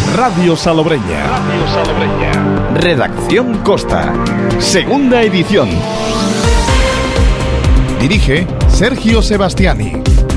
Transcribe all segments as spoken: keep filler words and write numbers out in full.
Radio Salobreña. Radio Salobreña. Redacción Costa. Segunda edición. Dirige Sergio Sebastiani.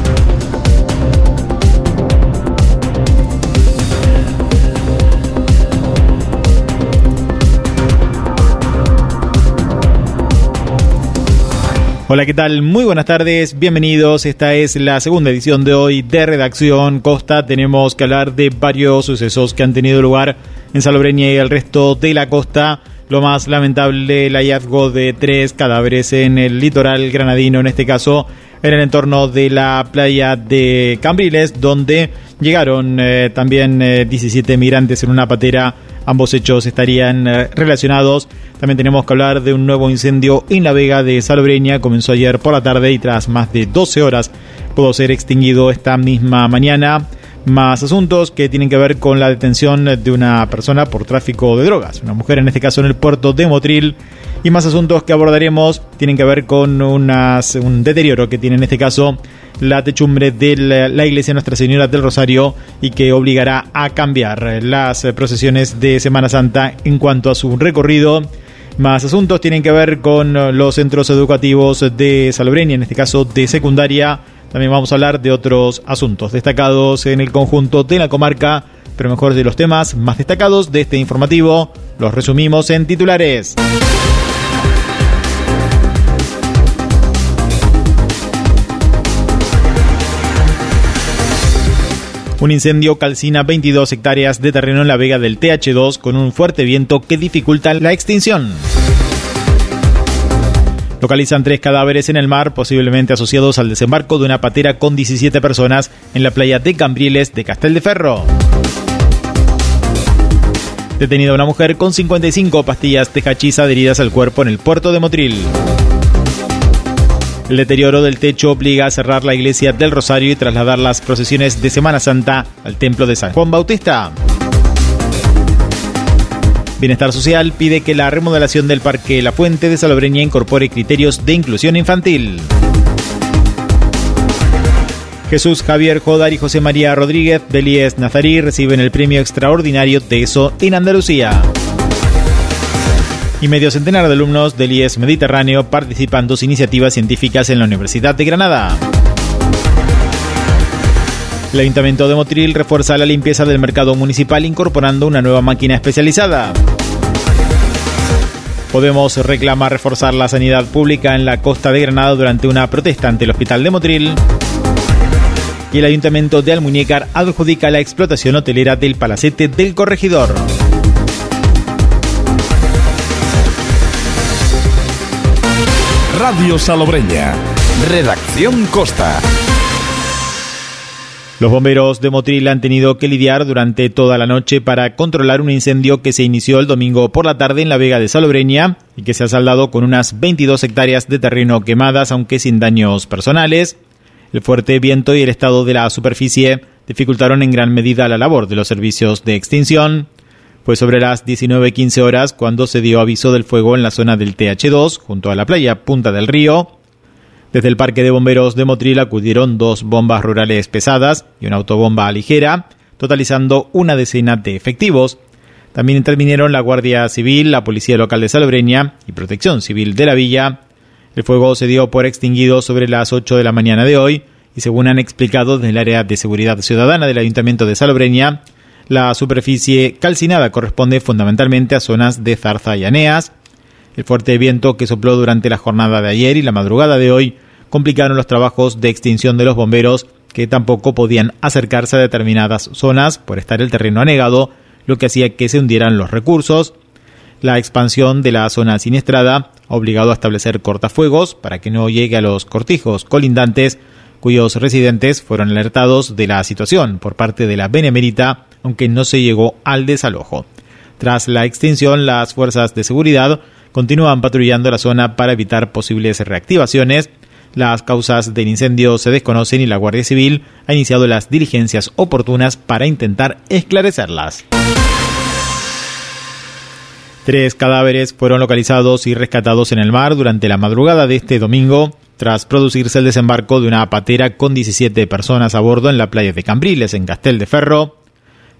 Hola, ¿qué tal? Muy buenas tardes, bienvenidos. Esta es la segunda edición de hoy de Redacción Costa. Tenemos que hablar de varios sucesos que han tenido lugar en Salobreña y el resto de la costa. Lo más lamentable, el hallazgo de tres cadáveres en el litoral granadino, en este caso en el entorno de la playa de Cambriles, donde llegaron eh, también eh, diecisiete migrantes en una patera. Ambos hechos estarían eh, relacionados. También tenemos que hablar de un nuevo incendio en la Vega de Salobreña. Comenzó ayer por la tarde y tras más de doce horas pudo ser extinguido esta misma mañana. Más asuntos que tienen que ver con la detención de una persona por tráfico de drogas, una mujer en este caso en el puerto de Motril. Y más asuntos que abordaremos tienen que ver con unas, un deterioro que tiene en este caso la techumbre de la, la iglesia Nuestra Señora del Rosario y que obligará a cambiar las procesiones de Semana Santa en cuanto a su recorrido. Más asuntos tienen que ver con los centros educativos de Salobreña, en este caso de secundaria. También vamos a hablar de otros asuntos destacados en el conjunto de la comarca, pero mejor de los temas más destacados de este informativo, los resumimos en titulares. Un incendio calcina veintidós hectáreas de terreno en la Vega del T H dos con un fuerte viento que dificulta la extinción. Localizan tres cadáveres en el mar, posiblemente asociados al desembarco de una patera con diecisiete personas en la playa de Cambriles de Castelldeferro. Detenida una mujer con cincuenta y cinco pastillas de hachís adheridas al cuerpo en el puerto de Motril. El deterioro del techo obliga a cerrar la iglesia del Rosario y trasladar las procesiones de Semana Santa al templo de San Juan Bautista. Bienestar Social pide que la remodelación del Parque La Fuente de Salobreña incorpore criterios de inclusión infantil. Jesús Javier Jodar y José María Rodríguez del I E S Nazarí reciben el premio extraordinario de ESO en Andalucía. Y medio centenar de alumnos del I E S Mediterráneo participan en dos iniciativas científicas en la Universidad de Granada. El Ayuntamiento de Motril refuerza la limpieza del mercado municipal incorporando una nueva máquina especializada. Podemos reclama reforzar la sanidad pública en la costa de Granada durante una protesta ante el Hospital de Motril. Y el Ayuntamiento de Almuñécar adjudica la explotación hotelera del Palacete del Corregidor. Radio Salobreña. Redacción Costa. Los bomberos de Motril han tenido que lidiar durante toda la noche para controlar un incendio que se inició el domingo por la tarde en la Vega de Salobreña y que se ha saldado con unas veintidós hectáreas de terreno quemadas, aunque sin daños personales. El fuerte viento y el estado de la superficie dificultaron en gran medida la labor de los servicios de extinción. Fue sobre las diecinueve quince horas cuando se dio aviso del fuego en la zona del T H dos, junto a la playa Punta del Río. Desde el Parque de Bomberos de Motril acudieron dos bombas rurales pesadas y una autobomba ligera, totalizando una decena de efectivos. También intervinieron la Guardia Civil, la Policía Local de Salobreña y Protección Civil de la Villa. El fuego se dio por extinguido sobre las ocho de la mañana de hoy y, según han explicado desde el área de seguridad ciudadana del Ayuntamiento de Salobreña, la superficie calcinada corresponde fundamentalmente a zonas de zarza y aneas. El fuerte viento que sopló durante la jornada de ayer y la madrugada de hoy complicaron los trabajos de extinción de los bomberos, que tampoco podían acercarse a determinadas zonas por estar el terreno anegado, lo que hacía que se hundieran los recursos. La expansión de la zona siniestrada ha obligado a establecer cortafuegos para que no llegue a los cortijos colindantes, cuyos residentes fueron alertados de la situación por parte de la Benemérita, aunque no se llegó al desalojo. Tras la extinción, las fuerzas de seguridad continúan patrullando la zona para evitar posibles reactivaciones. Las causas del incendio se desconocen y la Guardia Civil ha iniciado las diligencias oportunas para intentar esclarecerlas. Tres cadáveres fueron localizados y rescatados en el mar durante la madrugada de este domingo, tras producirse el desembarco de una patera con diecisiete personas a bordo en la playa de Cambriles, en Castelldeferro.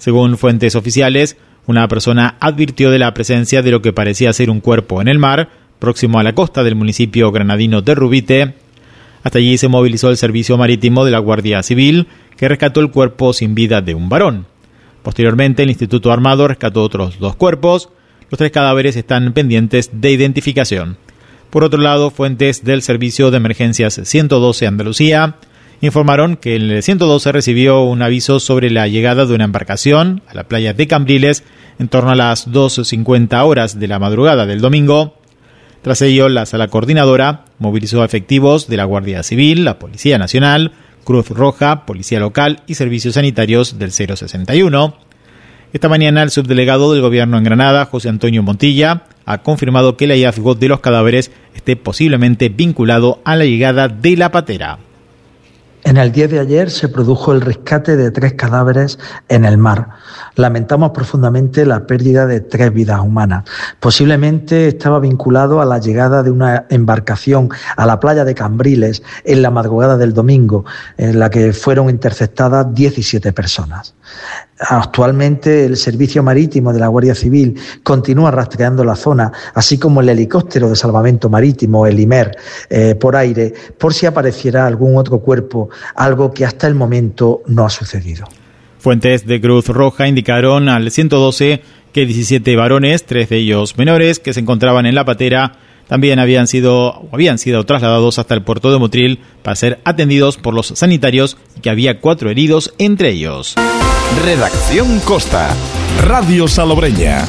Según fuentes oficiales, una persona advirtió de la presencia de lo que parecía ser un cuerpo en el mar, próximo a la costa del municipio granadino de Rubite. Hasta allí se movilizó el servicio marítimo de la Guardia Civil, que rescató el cuerpo sin vida de un varón. Posteriormente, el Instituto Armado rescató otros dos cuerpos. Los tres cadáveres están pendientes de identificación. Por otro lado, fuentes del Servicio de Emergencias ciento doce Andalucía informaron que el ciento doce recibió un aviso sobre la llegada de una embarcación a la playa de Cambriles en torno a las dos cincuenta horas de la madrugada del domingo. Tras ello, la sala coordinadora movilizó efectivos de la Guardia Civil, la Policía Nacional, Cruz Roja, Policía Local y servicios sanitarios del cero sesenta y uno. Esta mañana, el subdelegado del Gobierno en Granada, José Antonio Montilla, ha confirmado que el hallazgo de los cadáveres esté posiblemente vinculado a la llegada de la patera. En el día de ayer se produjo el rescate de tres cadáveres en el mar. Lamentamos profundamente la pérdida de tres vidas humanas. Posiblemente estaba vinculado a la llegada de una embarcación a la playa de Cambriles en la madrugada del domingo, en la que fueron interceptadas diecisiete personas. Actualmente el Servicio Marítimo de la Guardia Civil continúa rastreando la zona, así como el helicóptero de salvamento marítimo, el IMER, eh, por aire, por si apareciera algún otro cuerpo, algo que hasta el momento no ha sucedido. Fuentes de Cruz Roja indicaron al ciento doce que diecisiete varones, tres de ellos menores, que se encontraban en la patera, también habían sido o habían sido trasladados hasta el puerto de Motril para ser atendidos por los sanitarios y que había cuatro heridos entre ellos. Redacción Costa, Radio Salobreña.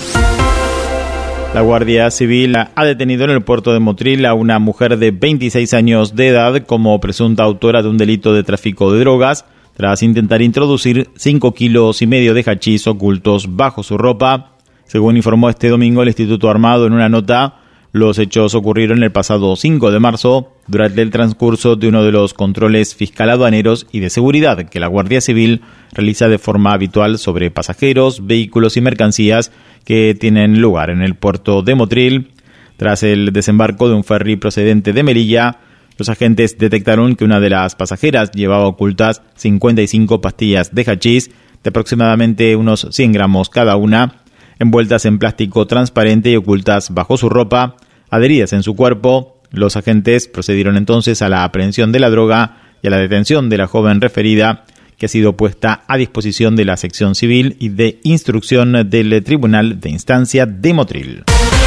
La Guardia Civil ha detenido en el puerto de Motril a una mujer de veintiséis años de edad como presunta autora de un delito de tráfico de drogas, tras intentar introducir cinco kilos y medio de hachís ocultos bajo su ropa. Según informó este domingo el Instituto Armado en una nota, los hechos ocurrieron el pasado cinco de marzo, durante el transcurso de uno de los controles fiscal aduaneros y de seguridad que la Guardia Civil realiza de forma habitual sobre pasajeros, vehículos y mercancías que tienen lugar en el puerto de Motril. Tras el desembarco de un ferry procedente de Melilla, los agentes detectaron que una de las pasajeras llevaba ocultas cincuenta y cinco pastillas de hachís de aproximadamente unos cien gramos cada una, envueltas en plástico transparente y ocultas bajo su ropa, adheridas en su cuerpo. Los agentes procedieron entonces a la aprehensión de la droga y a la detención de la joven referida, que ha sido puesta a disposición de la sección civil y de instrucción del Tribunal de Instancia de Motril.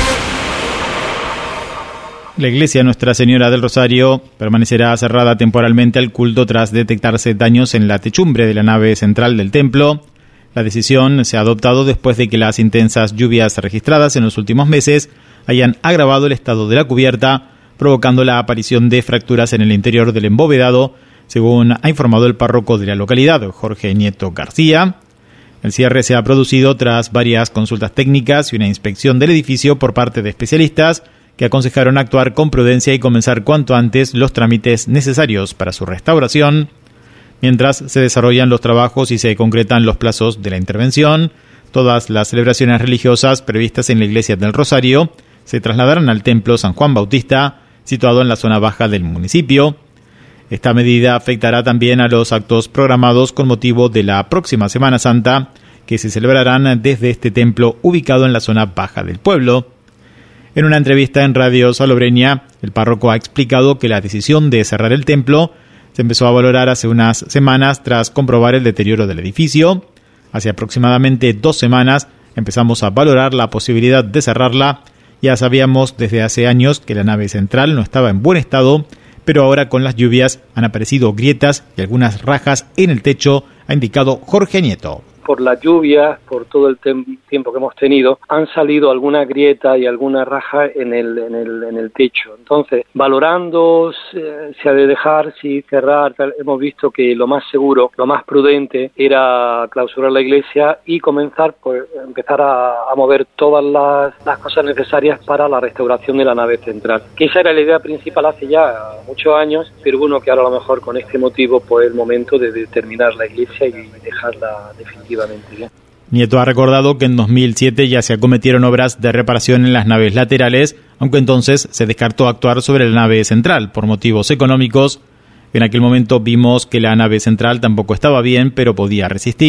La iglesia Nuestra Señora del Rosario permanecerá cerrada temporalmente al culto tras detectarse daños en la techumbre de la nave central del templo. La decisión se ha adoptado después de que las intensas lluvias registradas en los últimos meses hayan agravado el estado de la cubierta, provocando la aparición de fracturas en el interior del embovedado, según ha informado el párroco de la localidad, Jorge Nieto García. El cierre se ha producido tras varias consultas técnicas y una inspección del edificio por parte de especialistas que aconsejaron actuar con prudencia y comenzar cuanto antes los trámites necesarios para su restauración. Mientras se desarrollan los trabajos y se concretan los plazos de la intervención, todas las celebraciones religiosas previstas en la iglesia del Rosario se trasladarán al templo San Juan Bautista, situado en la zona baja del municipio. Esta medida afectará también a los actos programados con motivo de la próxima Semana Santa, que se celebrarán desde este templo ubicado en la zona baja del pueblo. En una entrevista en Radio Salobreña, el párroco ha explicado que la decisión de cerrar el templo se empezó a valorar hace unas semanas tras comprobar el deterioro del edificio. Hace aproximadamente dos semanas empezamos a valorar la posibilidad de cerrarla. Ya sabíamos desde hace años que la nave central no estaba en buen estado, pero ahora con las lluvias han aparecido grietas y algunas rajas en el techo, ha indicado Jorge Nieto. Por la lluvia, por todo el tem- tiempo que hemos tenido, han salido alguna grieta y alguna raja en el en el en el techo. Entonces, valorando eh, si ha de dejar, si cerrar, tal, hemos visto que lo más seguro, lo más prudente era clausurar la iglesia y comenzar, pues, empezar a, a mover todas las, las cosas necesarias para la restauración de la nave central. Que esa era la idea principal hace ya muchos años, pero bueno, que ahora a lo mejor con este motivo, pues, es el momento de, de terminar la iglesia y dejarla definitivamente. Nieto ha recordado que en dos mil siete ya se acometieron obras de reparación en las naves laterales, aunque entonces se descartó actuar sobre la nave central por motivos económicos. En aquel momento vimos que la nave central tampoco estaba bien, pero podía resistir,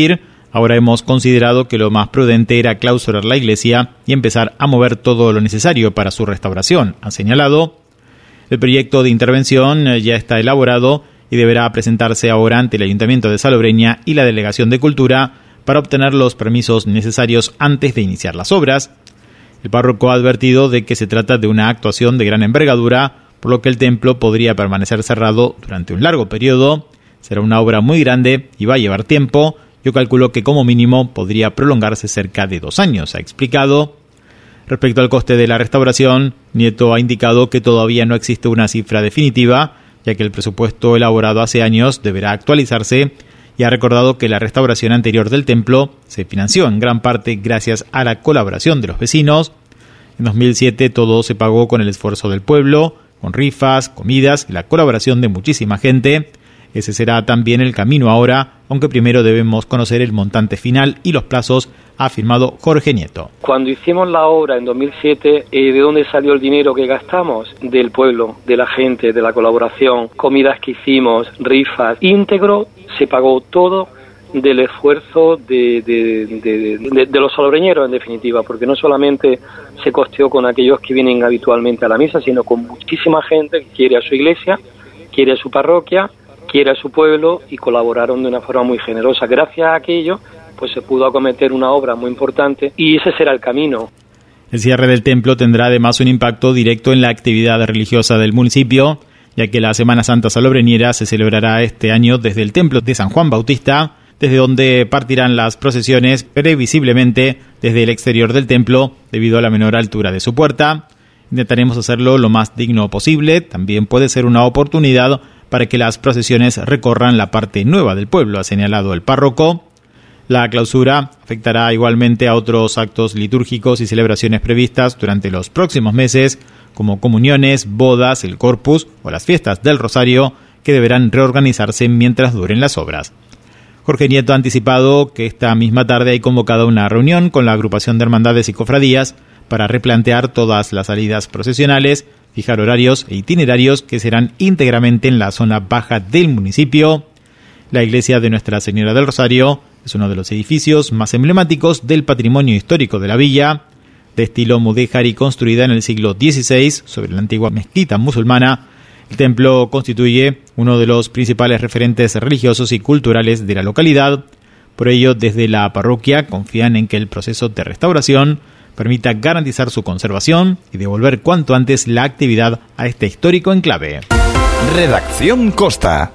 Ahora hemos considerado que lo más prudente era clausurar la iglesia y empezar a mover todo lo necesario para su restauración, ha señalado. El proyecto de intervención ya está elaborado y deberá presentarse ahora ante el Ayuntamiento de Salobreña y la Delegación de Cultura para obtener los permisos necesarios antes de iniciar las obras. El párroco ha advertido de que se trata de una actuación de gran envergadura, por lo que el templo podría permanecer cerrado durante un largo periodo. Será una obra muy grande y va a llevar tiempo. Yo calculo que como mínimo podría prolongarse cerca de dos años, ha explicado. Respecto al coste de la restauración, Nieto ha indicado que todavía no existe una cifra definitiva, ya que el presupuesto elaborado hace años deberá actualizarse, y ha recordado que la restauración anterior del templo se financió en gran parte gracias a la colaboración de los vecinos. En dos mil siete todo se pagó con el esfuerzo del pueblo, con rifas, comidas y la colaboración de muchísima gente. Ese será también el camino ahora, aunque primero debemos conocer el montante final y los plazos, ha afirmado Jorge Nieto. Cuando hicimos la obra en dos mil siete, eh, ¿de dónde salió el dinero que gastamos? Del pueblo, de la gente, de la colaboración, comidas que hicimos, rifas, íntegro, se pagó todo del esfuerzo de, de, de, de, de los salobreñeros, en definitiva, porque no solamente se costeó con aquellos que vienen habitualmente a la misa, sino con muchísima gente que quiere a su iglesia, quiere a su parroquia, quiere a su pueblo, y colaboraron de una forma muy generosa. Gracias a aquello, pues se pudo acometer una obra muy importante, y ese será el camino. El cierre del templo tendrá además un impacto directo en la actividad religiosa del municipio, ya que la Semana Santa salobreñera se celebrará este año desde el templo de San Juan Bautista, desde donde partirán las procesiones previsiblemente desde el exterior del templo debido a la menor altura de su puerta. Intentaremos hacerlo lo más digno posible. También puede ser una oportunidad para que las procesiones recorran la parte nueva del pueblo, ha señalado el párroco. La clausura afectará igualmente a otros actos litúrgicos y celebraciones previstas durante los próximos meses, como comuniones, bodas, el Corpus o las fiestas del Rosario, que deberán reorganizarse mientras duren las obras. Jorge Nieto ha anticipado que esta misma tarde hay convocada una reunión con la agrupación de hermandades y cofradías para replantear todas las salidas procesionales, fijar horarios e itinerarios que serán íntegramente en la zona baja del municipio. La iglesia de Nuestra Señora del Rosario es uno de los edificios más emblemáticos del patrimonio histórico de la villa. De estilo mudéjar y construida en el siglo dieciséis sobre la antigua mezquita musulmana, el templo constituye uno de los principales referentes religiosos y culturales de la localidad. Por ello, desde la parroquia confían en que el proceso de restauración permita garantizar su conservación y devolver cuanto antes la actividad a este histórico enclave. Redacción Costa.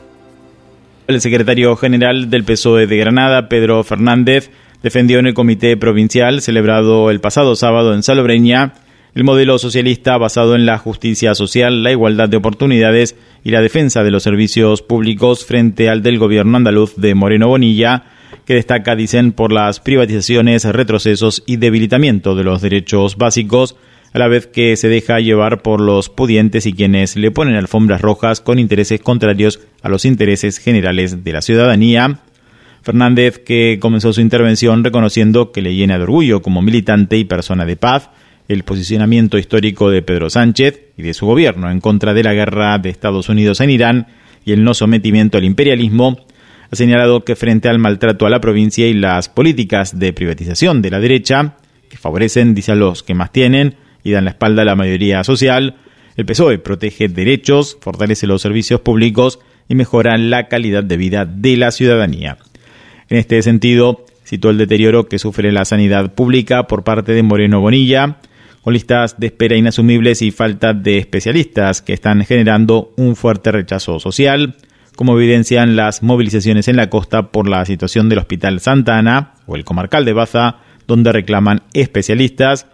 El secretario general del P S O E de Granada, Pedro Fernández, defendió en el comité provincial celebrado el pasado sábado en Salobreña el modelo socialista basado en la justicia social, la igualdad de oportunidades y la defensa de los servicios públicos frente al del gobierno andaluz de Moreno Bonilla, que destaca, dicen, por las privatizaciones, retrocesos y debilitamiento de los derechos básicos, a la vez que se deja llevar por los pudientes y quienes le ponen alfombras rojas con intereses contrarios a los intereses generales de la ciudadanía. Fernández, que comenzó su intervención reconociendo que le llena de orgullo como militante y persona de paz el posicionamiento histórico de Pedro Sánchez y de su gobierno en contra de la guerra de Estados Unidos en Irán y el no sometimiento al imperialismo, ha señalado que frente al maltrato a la provincia y las políticas de privatización de la derecha, que favorecen, dice, a los que más tienen y dan la espalda a la mayoría social, el P S O E protege derechos, fortalece los servicios públicos y mejora la calidad de vida de la ciudadanía. En este sentido, citó el deterioro que sufre la sanidad pública por parte de Moreno Bonilla, con listas de espera inasumibles y falta de especialistas que están generando un fuerte rechazo social, como evidencian las movilizaciones en la costa por la situación del Hospital Santa Ana o el Comarcal de Baza, donde reclaman especialistas.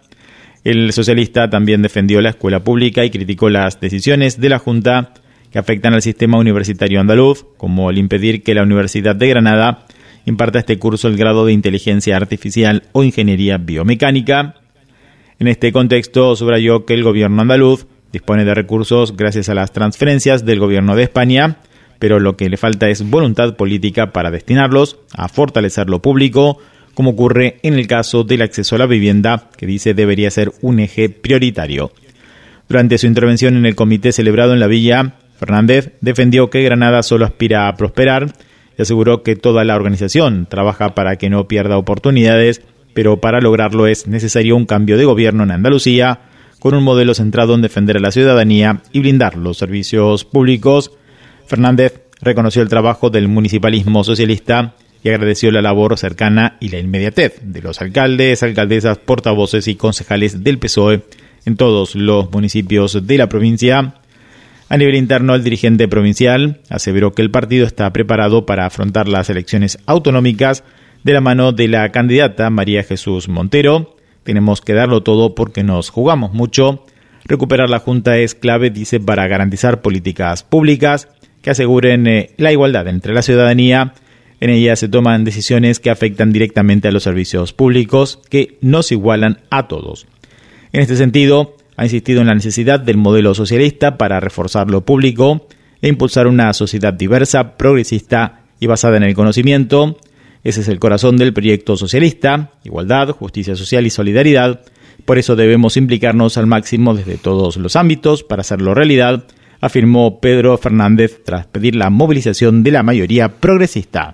El socialista también defendió la escuela pública y criticó las decisiones de la Junta que afectan al sistema universitario andaluz, como el impedir que la Universidad de Granada imparta este curso el grado de Inteligencia Artificial o Ingeniería Biomecánica. En este contexto, subrayó que el gobierno andaluz dispone de recursos gracias a las transferencias del gobierno de España, pero lo que le falta es voluntad política para destinarlos a fortalecer lo público, como ocurre en el caso del acceso a la vivienda, que dice debería ser un eje prioritario. Durante su intervención en el comité celebrado en la villa, Fernández defendió que Granada solo aspira a prosperar y aseguró que toda la organización trabaja para que no pierda oportunidades, pero para lograrlo es necesario un cambio de gobierno en Andalucía, con un modelo centrado en defender a la ciudadanía y blindar los servicios públicos. Fernández reconoció el trabajo del municipalismo socialista y agradeció la labor cercana y la inmediatez de los alcaldes, alcaldesas, portavoces y concejales del P S O E en todos los municipios de la provincia. A nivel interno, el dirigente provincial aseveró que el partido está preparado para afrontar las elecciones autonómicas de la mano de la candidata María Jesús Montero. Tenemos que darlo todo porque nos jugamos mucho. Recuperar la Junta es clave, dice, para garantizar políticas públicas que aseguren eh, la igualdad entre la ciudadanía. En ella se toman decisiones que afectan directamente a los servicios públicos, que nos igualan a todos. En este sentido, ha insistido en la necesidad del modelo socialista para reforzar lo público e impulsar una sociedad diversa, progresista y basada en el conocimiento. Ese es el corazón del proyecto socialista: igualdad, justicia social y solidaridad. Por eso debemos implicarnos al máximo desde todos los ámbitos para hacerlo realidad, afirmó Pedro Fernández tras pedir la movilización de la mayoría progresista.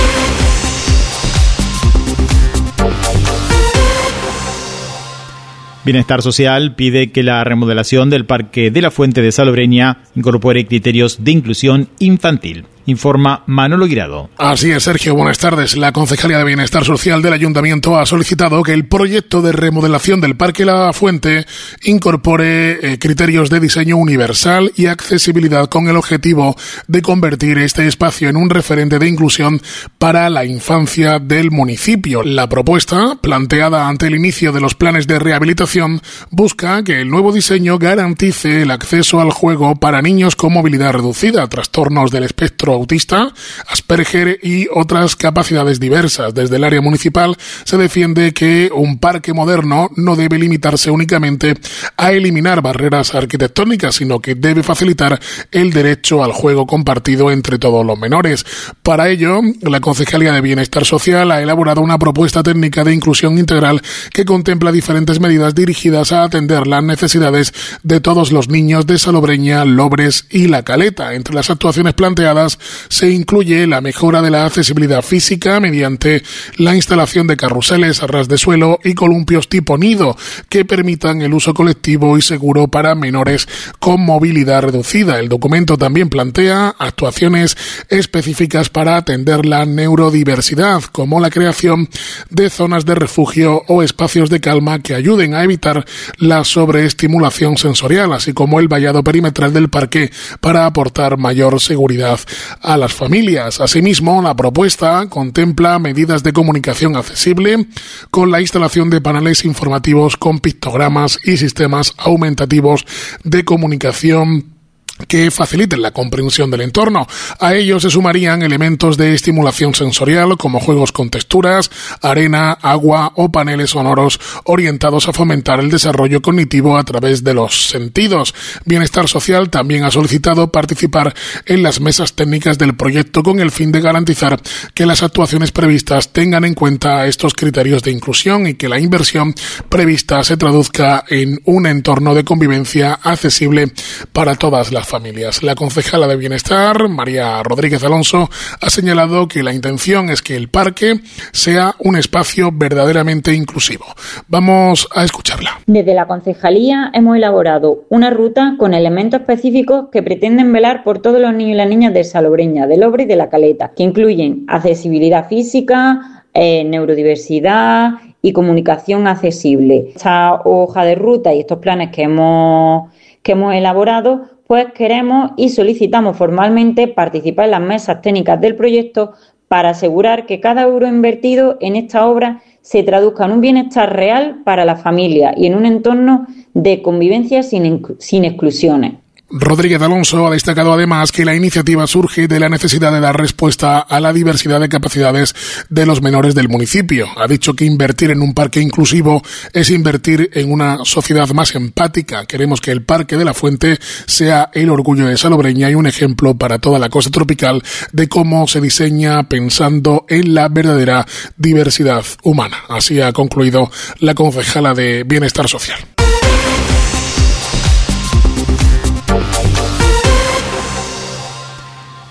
Bienestar Social pide que la remodelación del Parque de la Fuente de Salobreña incorpore criterios de inclusión infantil. Informa Manolo Guirado. Así es, Sergio, buenas tardes. La Concejalía de Bienestar Social del Ayuntamiento ha solicitado que el proyecto de remodelación del Parque La Fuente incorpore eh, criterios de diseño universal y accesibilidad, con el objetivo de convertir este espacio en un referente de inclusión para la infancia del municipio. La propuesta, planteada ante el inicio de los planes de rehabilitación, busca que el nuevo diseño garantice el acceso al juego para niños con movilidad reducida, trastornos del espectro autista, Asperger y otras capacidades diversas. Desde el área municipal se defiende que un parque moderno no debe limitarse únicamente a eliminar barreras arquitectónicas, sino que debe facilitar el derecho al juego compartido entre todos los menores. Para ello, la Concejalía de Bienestar Social ha elaborado una propuesta técnica de inclusión integral que contempla diferentes medidas dirigidas a atender las necesidades de todos los niños de Salobreña, Lobres y La Caleta. Entre las actuaciones planteadas se incluye la mejora de la accesibilidad física mediante la instalación de carruseles a ras de suelo y columpios tipo nido que permitan el uso colectivo y seguro para menores con movilidad reducida. El documento también plantea actuaciones específicas para atender la neurodiversidad, como la creación de zonas de refugio o espacios de calma que ayuden a evitar la sobreestimulación sensorial, así como el vallado perimetral del parque para aportar mayor seguridad a las familias. Asimismo, la propuesta contempla medidas de comunicación accesible con la instalación de paneles informativos con pictogramas y sistemas aumentativos de comunicación que faciliten la comprensión del entorno. A ello se sumarían elementos de estimulación sensorial como juegos con texturas, arena, agua o paneles sonoros orientados a fomentar el desarrollo cognitivo a través de los sentidos. Bienestar Social también ha solicitado participar en las mesas técnicas del proyecto con el fin de garantizar que las actuaciones previstas tengan en cuenta estos criterios de inclusión y que la inversión prevista se traduzca en un entorno de convivencia accesible para todas las familias. La concejala de Bienestar, María Rodríguez Alonso, ha señalado que la intención es que el parque sea un espacio verdaderamente inclusivo. Vamos a escucharla. Desde la concejalía hemos elaborado una ruta con elementos específicos que pretenden velar por todos los niños y las niñas de Salobreña, de Lobre y de La Caleta, que incluyen accesibilidad física, eh, neurodiversidad y comunicación accesible. Esta hoja de ruta y estos planes que hemos, que hemos elaborado, pues queremos y solicitamos formalmente participar en las mesas técnicas del proyecto para asegurar que cada euro invertido en esta obra se traduzca en un bienestar real para la familia y en un entorno de convivencia sin, sin exclusiones. Rodríguez Alonso ha destacado además que la iniciativa surge de la necesidad de dar respuesta a la diversidad de capacidades de los menores del municipio. Ha dicho que invertir en un parque inclusivo es invertir en una sociedad más empática. Queremos que el Parque de la Fuente sea el orgullo de Salobreña y un ejemplo para toda la costa tropical de cómo se diseña pensando en la verdadera diversidad humana. Así ha concluido la concejala de Bienestar Social.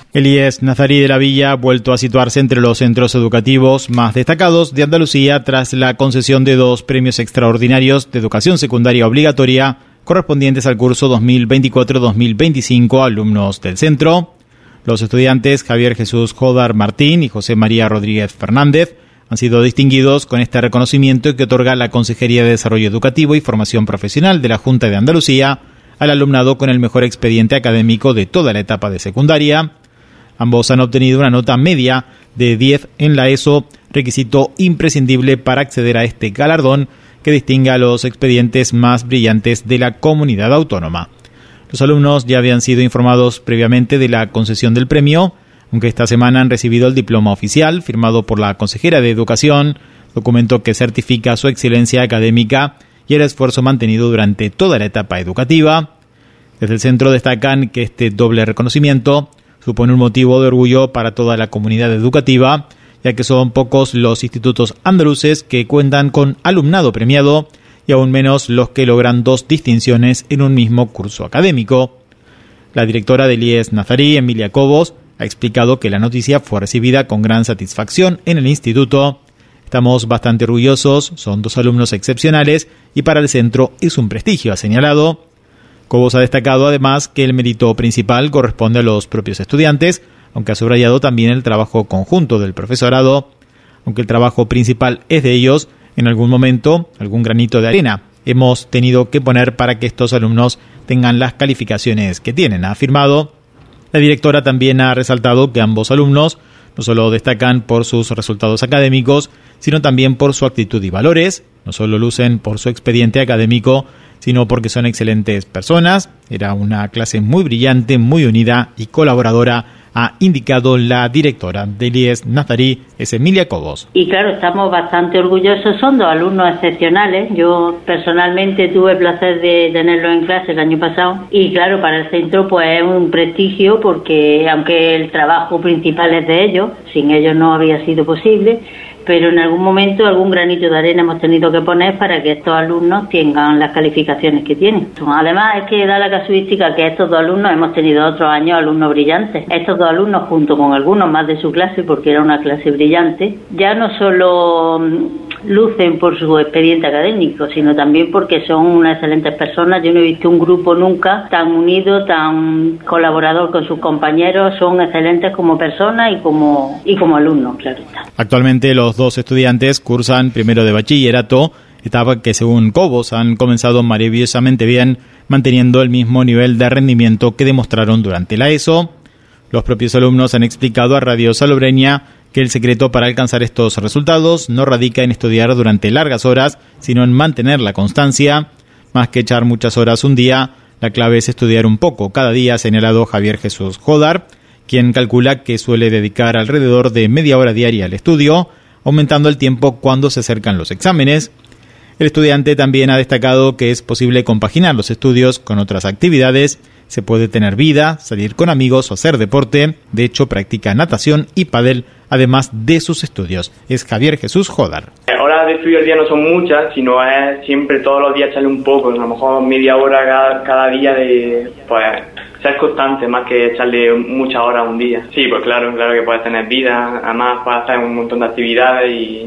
El I E S Nazarí de la Villa ha vuelto a situarse entre los centros educativos más destacados de Andalucía tras la concesión de dos premios extraordinarios de educación secundaria obligatoria correspondientes al curso dos mil veinticuatro dos mil veinticinco a alumnos del centro. Los estudiantes Javier Jesús Jodar Martín y José María Rodríguez Fernández han sido distinguidos con este reconocimiento que otorga la Consejería de Desarrollo Educativo y Formación Profesional de la Junta de Andalucía al alumnado con el mejor expediente académico de toda la etapa de secundaria. Ambos han obtenido una nota media de diez en la ESO, requisito imprescindible para acceder a este galardón que distingue a los expedientes más brillantes de la comunidad autónoma. Los alumnos ya habían sido informados previamente de la concesión del premio, aunque esta semana han recibido el diploma oficial firmado por la consejera de Educación, documento que certifica su excelencia académica y el esfuerzo mantenido durante toda la etapa educativa. Desde el centro destacan que este doble reconocimiento supone un motivo de orgullo para toda la comunidad educativa, ya que son pocos los institutos andaluces que cuentan con alumnado premiado y aún menos los que logran dos distinciones en un mismo curso académico. La directora del I E S Nazarí, Emilia Cobos, ha explicado que la noticia fue recibida con gran satisfacción en el instituto. Estamos bastante orgullosos, son dos alumnos excepcionales y para el centro es un prestigio, ha señalado. Cobos ha destacado además que el mérito principal corresponde a los propios estudiantes, aunque ha subrayado también el trabajo conjunto del profesorado. Aunque el trabajo principal es de ellos, en algún momento, algún granito de arena hemos tenido que poner para que estos alumnos tengan las calificaciones que tienen, ha afirmado. La directora también ha resaltado que ambos alumnos no solo destacan por sus resultados académicos, sino también por su actitud y valores. No solo lucen por su expediente académico, sino porque son excelentes personas. Era una clase muy brillante, muy unida y colaboradora, ha indicado la directora del I E S Nazarí, es Emilia Cobos. Y claro, estamos bastante orgullosos, son dos alumnos excepcionales. Yo personalmente tuve el placer de tenerlos en clase el año pasado y claro, para el centro pues es un prestigio porque aunque el trabajo principal es de ellos, sin ellos no habría sido posible, pero en algún momento algún granito de arena hemos tenido que poner para que estos alumnos tengan las calificaciones que tienen. Además es que da la casuística que estos dos alumnos hemos tenido otros años alumnos brillantes. Estos dos alumnos junto con algunos más de su clase, porque era una clase brillante, ya no solo lucen por su expediente académico, sino también porque son unas excelentes personas. Yo no he visto un grupo nunca tan unido, tan colaborador con sus compañeros. Son excelentes como personas y como, y como alumnos, claro está. Actualmente los dos estudiantes cursan primero de bachillerato, etapa que según Cobos han comenzado maravillosamente bien, manteniendo el mismo nivel de rendimiento que demostraron durante la ESO. Los propios alumnos han explicado a Radio Salobreña que el secreto para alcanzar estos resultados no radica en estudiar durante largas horas, sino en mantener la constancia. Más que echar muchas horas un día, la clave es estudiar un poco cada día, ha señalado Javier Jesús Jodar, quien calcula que suele dedicar alrededor de media hora diaria al estudio, aumentando el tiempo cuando se acercan los exámenes. El estudiante también ha destacado que es posible compaginar los estudios con otras actividades. Se puede tener vida, salir con amigos o hacer deporte. De hecho, practica natación y pádel, además de sus estudios. Es Javier Jesús Jodar. Horas de estudio al día no son muchas, sino es siempre todos los días echarle un poco, a lo mejor media hora cada, cada día de, pues, ser constante más que echarle muchas horas un día. Sí, pues claro, claro que puedes tener vida, además puedes hacer un montón de actividades y,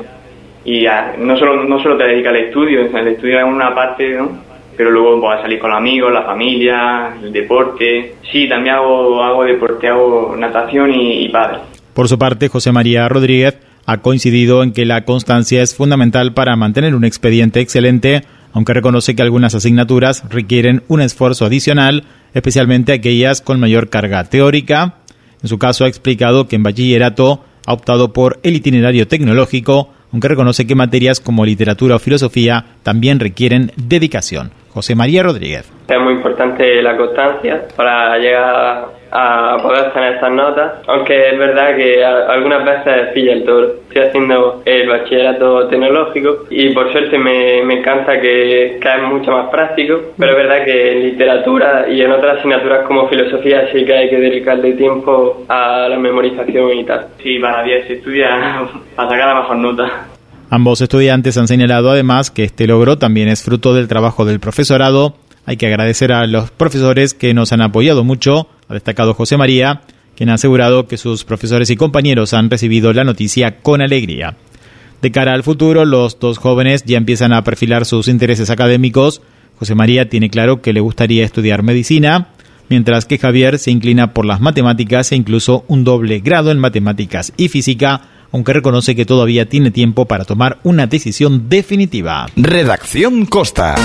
y no solo no solo te dedicas al estudio, el estudio es una parte, ¿no? Pero luego puedes salir con los amigos, la familia, el deporte. Sí, también hago, hago deporte, hago natación y, y pádel. Por su parte, José María Rodríguez ha coincidido en que la constancia es fundamental para mantener un expediente excelente, aunque reconoce que algunas asignaturas requieren un esfuerzo adicional, especialmente aquellas con mayor carga teórica. En su caso ha explicado que en bachillerato ha optado por el itinerario tecnológico, aunque reconoce que materias como literatura o filosofía también requieren dedicación. José María Rodríguez. Es muy importante la constancia para llegar a poder tener estas notas, aunque es verdad que algunas veces pilla el toro. Estoy haciendo el bachillerato tecnológico y por suerte me, me encanta que, que es mucho más práctico, pero es verdad que en literatura y en otras asignaturas como filosofía sí que hay que dedicarle tiempo a la memorización y tal. Sí, para diez se estudia para sacar la mejor nota. Ambos estudiantes han señalado además que este logro también es fruto del trabajo del profesorado. Hay que agradecer a los profesores que nos han apoyado mucho, ha destacado José María, quien ha asegurado que sus profesores y compañeros han recibido la noticia con alegría. De cara al futuro, los dos jóvenes ya empiezan a perfilar sus intereses académicos. José María tiene claro que le gustaría estudiar medicina, mientras que Javier se inclina por las matemáticas e incluso un doble grado en matemáticas y física, aunque reconoce que todavía tiene tiempo para tomar una decisión definitiva. Redacción Costa.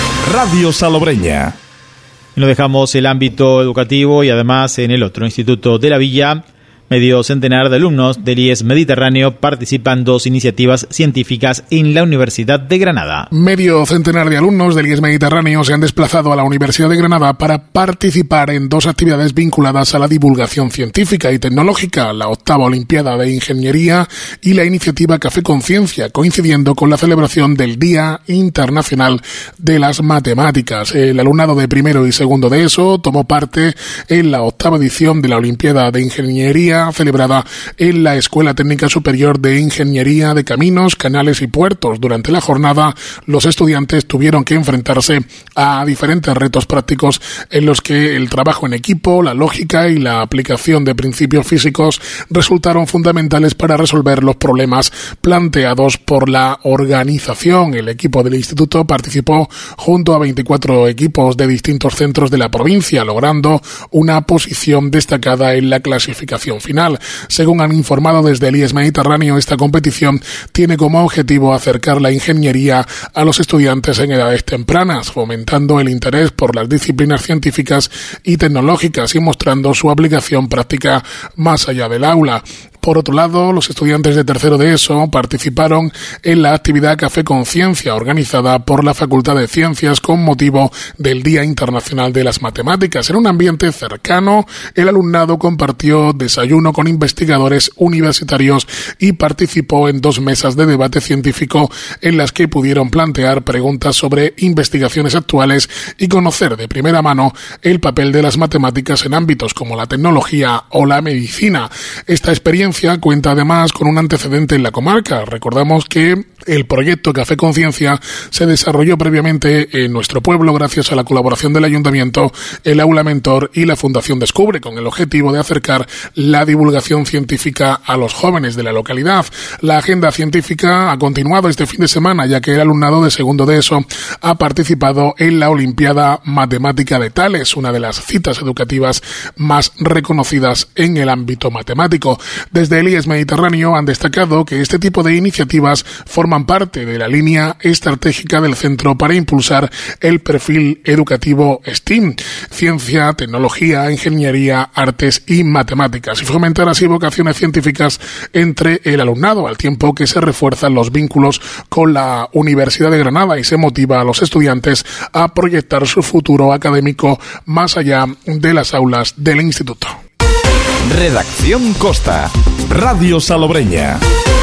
Radio Salobreña. Lo dejamos el ámbito educativo y además en el otro Instituto de la Villa. Medio centenar de alumnos del I E S Mediterráneo participan en dos iniciativas científicas en la Universidad de Granada. Medio centenar de alumnos del I E S Mediterráneo se han desplazado a la Universidad de Granada para participar en dos actividades vinculadas a la divulgación científica y tecnológica, la octava Olimpiada de Ingeniería y la iniciativa Café Conciencia, coincidiendo con la celebración del Día Internacional de las Matemáticas. El alumnado de primero y segundo de ESO tomó parte en la octava edición de la Olimpiada de Ingeniería celebrada en la Escuela Técnica Superior de Ingeniería de Caminos, Canales y Puertos. Durante la jornada, los estudiantes tuvieron que enfrentarse a diferentes retos prácticos en los que el trabajo en equipo, la lógica y la aplicación de principios físicos resultaron fundamentales para resolver los problemas planteados por la organización. El equipo del instituto participó junto a veinticuatro equipos de distintos centros de la provincia, logrando una posición destacada en la clasificación final. Según han informado desde el I E S Mediterráneo, esta competición tiene como objetivo acercar la ingeniería a los estudiantes en edades tempranas, fomentando el interés por las disciplinas científicas y tecnológicas y mostrando su aplicación práctica más allá del aula. Por otro lado, los estudiantes de tercero de ESO participaron en la actividad Café Conciencia, organizada por la Facultad de Ciencias con motivo del Día Internacional de las Matemáticas. En un ambiente cercano, el alumnado compartió desayuno con investigadores universitarios y participó en dos mesas de debate científico en las que pudieron plantear preguntas sobre investigaciones actuales y conocer de primera mano el papel de las matemáticas en ámbitos como la tecnología o la medicina. Esta experiencia cuenta además con un antecedente en la comarca. Recordamos que el proyecto Café Conciencia se desarrolló previamente en nuestro pueblo gracias a la colaboración del Ayuntamiento, el Aula Mentor y la Fundación Descubre, con el objetivo de acercar la divulgación científica a los jóvenes de la localidad. La agenda científica ha continuado este fin de semana, ya que el alumnado de segundo de ESO ha participado en la Olimpiada Matemática de Tales, una de las citas educativas más reconocidas en el ámbito matemático. Desde el I E S Mediterráneo han destacado que este tipo de iniciativas forman parte de la línea estratégica del centro para impulsar el perfil educativo STEAM, ciencia, tecnología, ingeniería, artes y matemáticas, y fomentar así vocaciones científicas entre el alumnado, al tiempo que se refuerzan los vínculos con la Universidad de Granada y se motiva a los estudiantes a proyectar su futuro académico más allá de las aulas del instituto. Redacción Costa. Radio Salobreña.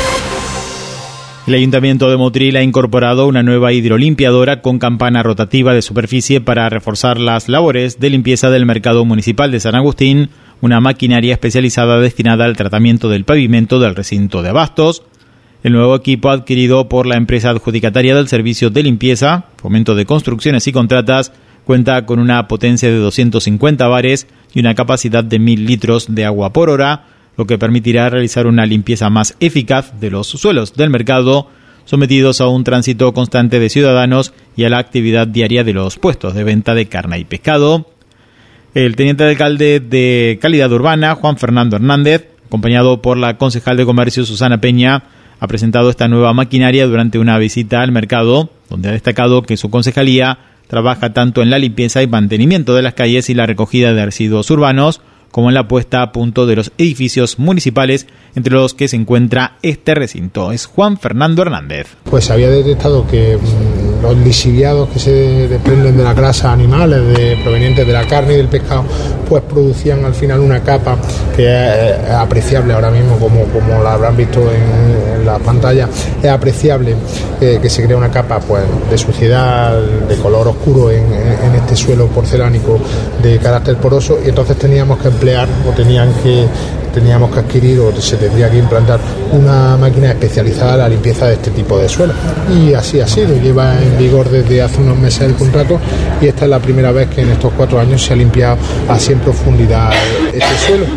El Ayuntamiento de Motril ha incorporado una nueva hidrolimpiadora con campana rotativa de superficie para reforzar las labores de limpieza del mercado municipal de San Agustín, una maquinaria especializada destinada al tratamiento del pavimento del recinto de abastos. El nuevo equipo adquirido por la empresa adjudicataria del servicio de limpieza, Fomento de Construcciones y Contratas, cuenta con una potencia de doscientos cincuenta bares y una capacidad de mil litros de agua por hora, lo que permitirá realizar una limpieza más eficaz de los suelos del mercado, sometidos a un tránsito constante de ciudadanos y a la actividad diaria de los puestos de venta de carne y pescado. El teniente de alcalde de Calidad Urbana, Juan Fernando Hernández, acompañado por la concejal de Comercio, Susana Peña, ha presentado esta nueva maquinaria durante una visita al mercado, donde ha destacado que su concejalía trabaja tanto en la limpieza y mantenimiento de las calles y la recogida de residuos urbanos, como en la puesta a punto de los edificios municipales, entre los que se encuentra este recinto. Es Juan Fernando Hernández. Pues se había detectado que mmm, los lixiviados que se desprenden de las grasas animales de, provenientes de la carne y del pescado, pues producían al final una capa que es, es apreciable ahora mismo, como, como la habrán visto en, en la pantalla, es apreciable eh, que se crea una capa pues de suciedad, de color oscuro en, en este suelo porcelánico de carácter poroso, y entonces teníamos que emplear o tenían que teníamos que adquirir o se tendría que implantar una máquina especializada a la limpieza de este tipo de suelos, y así ha sido. Lleva en vigor desde hace unos meses el contrato y esta es la primera vez que en estos cuatro años se ha limpiado así en profundidad este suelo.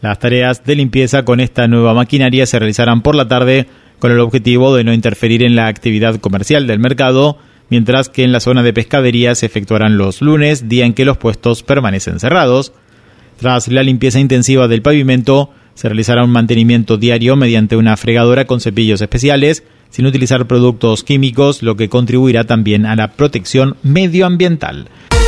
Las tareas de limpieza con esta nueva maquinaria se realizarán por la tarde con el objetivo de no interferir en la actividad comercial del mercado, mientras que en la zona de pescadería se efectuarán los lunes, día en que los puestos permanecen cerrados. Tras la limpieza intensiva del pavimento, se realizará un mantenimiento diario mediante una fregadora con cepillos especiales, sin utilizar productos químicos, lo que contribuirá también a la protección medioambiental.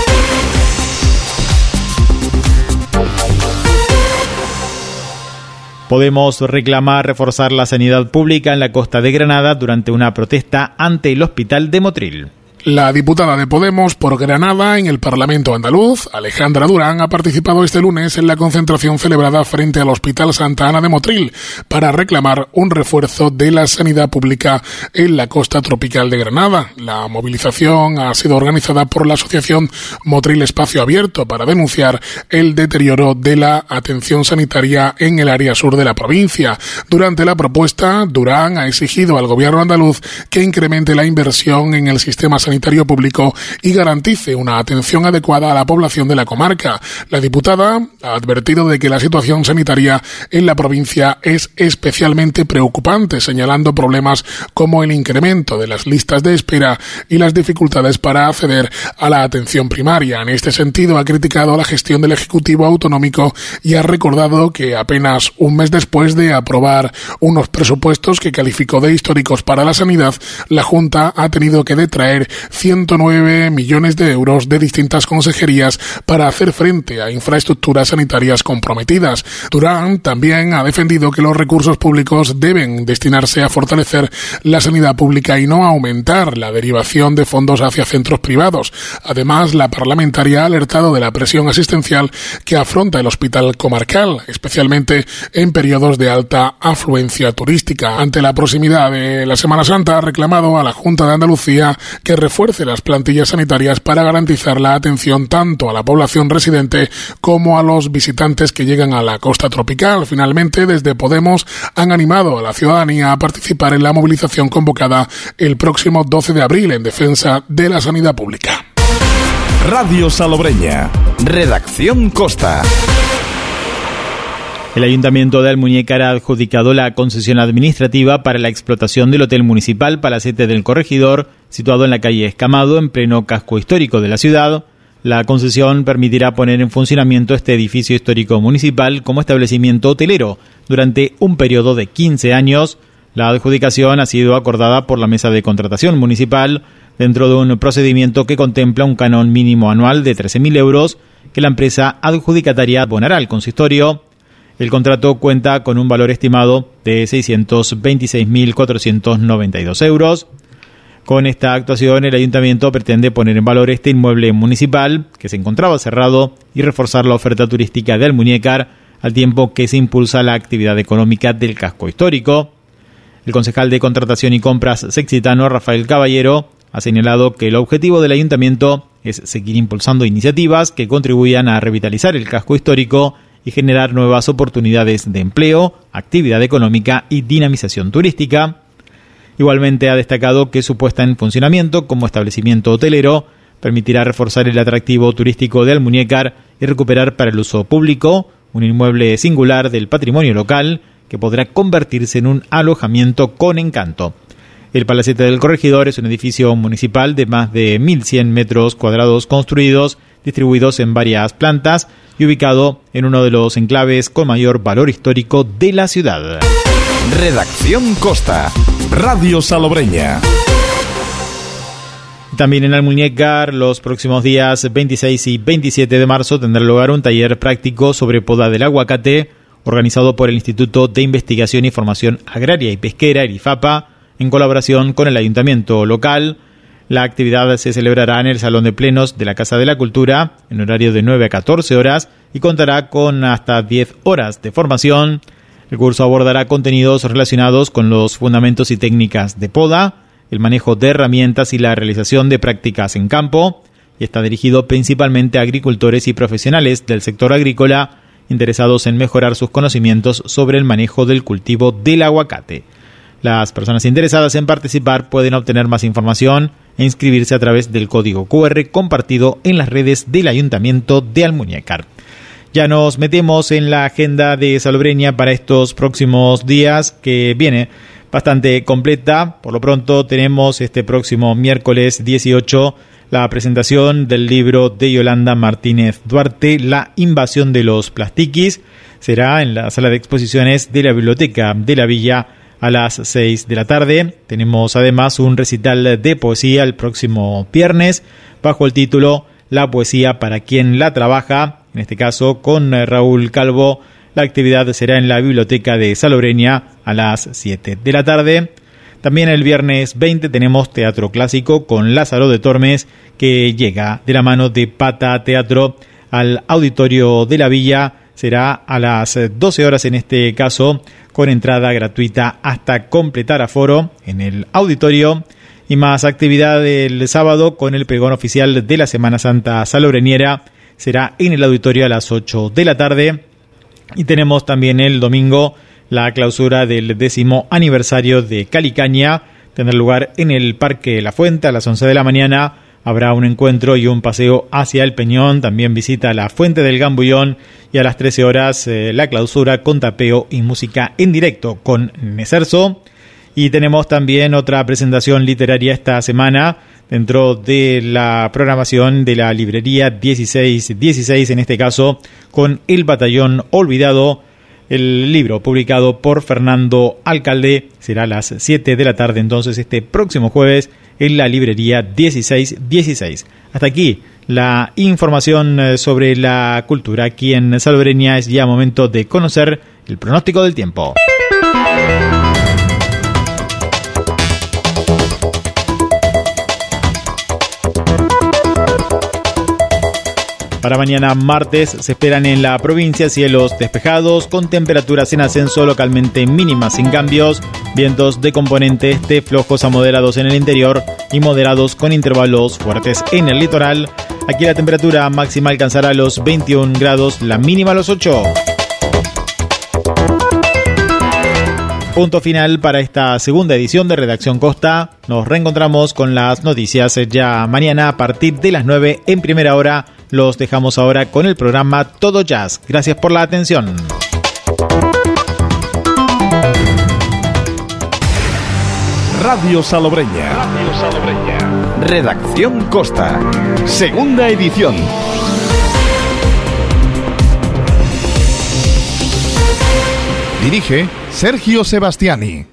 Podemos reclamar reforzar la sanidad pública en la costa de Granada durante una protesta ante el hospital de Motril. La diputada de Podemos por Granada en el Parlamento andaluz, Alejandra Durán, ha participado este lunes en la concentración celebrada frente al Hospital Santa Ana de Motril para reclamar un refuerzo de la sanidad pública en la costa tropical de Granada. La movilización ha sido organizada por la asociación Motril Espacio Abierto para denunciar el deterioro de la atención sanitaria en el área sur de la provincia. Durante la propuesta, Durán ha exigido al gobierno andaluz que incremente la inversión en el sistema sanitario sanitario público y garantice una atención adecuada a la población de la comarca. La diputada ha advertido de que la situación sanitaria en la provincia es especialmente preocupante, señalando problemas como el incremento de las listas de espera y las dificultades para acceder a la atención primaria. En este sentido, ha criticado la gestión del Ejecutivo Autonómico y ha recordado que apenas un mes después de aprobar unos presupuestos que calificó de históricos para la sanidad, la Junta ha tenido que detraer ciento nueve millones de euros de distintas consejerías para hacer frente a infraestructuras sanitarias comprometidas. Durán también ha defendido que los recursos públicos deben destinarse a fortalecer la sanidad pública y no a aumentar la derivación de fondos hacia centros privados. Además, la parlamentaria ha alertado de la presión asistencial que afronta el hospital comarcal, especialmente en periodos de alta afluencia turística. Ante la proximidad de la Semana Santa, ha reclamado a la Junta de Andalucía que refuerce las plantillas sanitarias para garantizar la atención tanto a la población residente como a los visitantes que llegan a la costa tropical. Finalmente, desde Podemos han animado a la ciudadanía a participar en la movilización convocada el próximo doce de abril en defensa de la sanidad pública. Radio Salobreña, Redacción Costa. El Ayuntamiento de Almuñécar ha adjudicado la concesión administrativa para la explotación del Hotel Municipal Palacete del Corregidor, situado en la calle Escamado, en pleno casco histórico de la ciudad. La concesión permitirá poner en funcionamiento este edificio histórico municipal como establecimiento hotelero durante un periodo de quince años. La adjudicación ha sido acordada por la Mesa de Contratación Municipal dentro de un procedimiento que contempla un canon mínimo anual de trece mil euros que la empresa adjudicataria abonará al consistorio. El contrato cuenta con un valor estimado de seiscientos veintiséis mil cuatrocientos noventa y dos euros. Con esta actuación, el Ayuntamiento pretende poner en valor este inmueble municipal, que se encontraba cerrado, y reforzar la oferta turística de Almuñécar, al tiempo que se impulsa la actividad económica del casco histórico. El concejal de Contratación y Compras sextitano, Rafael Caballero, ha señalado que el objetivo del Ayuntamiento es seguir impulsando iniciativas que contribuyan a revitalizar el casco histórico y generar nuevas oportunidades de empleo, actividad económica y dinamización turística. Igualmente ha destacado que su puesta en funcionamiento como establecimiento hotelero permitirá reforzar el atractivo turístico de Almuñécar y recuperar para el uso público un inmueble singular del patrimonio local que podrá convertirse en un alojamiento con encanto. El Palacete del Corregidor es un edificio municipal de más de mil cien metros cuadrados construidos, distribuidos en varias plantas y ubicado en uno de los enclaves con mayor valor histórico de la ciudad. Redacción Costa, Radio Salobreña. También en Almuñécar, los próximos días veintiséis y veintisiete de marzo tendrá lugar un taller práctico sobre poda del aguacate, organizado por el Instituto de Investigación y Formación Agraria y Pesquera, el IFAPA, en colaboración con el Ayuntamiento local. La actividad se celebrará en el Salón de Plenos de la Casa de la Cultura, en horario de nueve a catorce horas, y contará con hasta diez horas de formación. El curso abordará contenidos relacionados con los fundamentos y técnicas de poda, el manejo de herramientas y la realización de prácticas en campo, y está dirigido principalmente a agricultores y profesionales del sector agrícola interesados en mejorar sus conocimientos sobre el manejo del cultivo del aguacate. Las personas interesadas en participar pueden obtener más información e inscribirse a través del código cu erre compartido en las redes del Ayuntamiento de Almuñécar. Ya nos metemos en la agenda de Salobreña para estos próximos días, que viene bastante completa. Por lo pronto tenemos este próximo miércoles dieciocho la presentación del libro de Yolanda Martínez Duarte, La invasión de los plastiquis. Será en la sala de exposiciones de la Biblioteca de la Villa a las seis de la tarde. Tenemos además un recital de poesía el próximo viernes bajo el título La poesía para quien la trabaja, en este caso con Raúl Calvo. La actividad será en la Biblioteca de Salobreña a las siete de la tarde. También el viernes veinte tenemos teatro clásico con Lázaro de Tormes, que llega de la mano de Pata Teatro al Auditorio de la Villa. Será a las doce horas en este caso, con entrada gratuita hasta completar aforo en el auditorio. Y más actividad el sábado con el pregón oficial de la Semana Santa salobreñera. Será en el auditorio a las ocho de la tarde. Y tenemos también el domingo la clausura del décimo aniversario de Calicaña. Tendrá lugar en el Parque La Fuente a las once de la mañana. Habrá un encuentro y un paseo hacia el Peñón. También visita la Fuente del Gambullón. Y a las trece horas eh, la clausura con tapeo y música en directo con Neserso. Y tenemos también otra presentación literaria esta semana dentro de la programación de la librería dieciséis dieciséis, en este caso con El Batallón Olvidado. El libro publicado por Fernando Alcalde será a las siete de la tarde, entonces este próximo jueves en la librería dieciséis dieciséis. Hasta aquí la información sobre la cultura aquí en Salobreña. Es ya momento de conocer el pronóstico del tiempo. Para mañana martes se esperan en la provincia cielos despejados con temperaturas en ascenso, localmente mínimas sin cambios, vientos de componente este flojos a moderados en el interior y moderados con intervalos fuertes en el litoral. Aquí la temperatura máxima alcanzará los veintiún grados, la mínima los ocho. Punto final para esta segunda edición de Redacción Costa. Nos reencontramos con las noticias ya mañana a partir de las nueve en primera hora. Los dejamos ahora con el programa Todo Jazz. Gracias por la atención. Radio Salobreña. Radio Salobreña. Redacción Costa. Segunda edición. Dirige Sergio Sebastiani.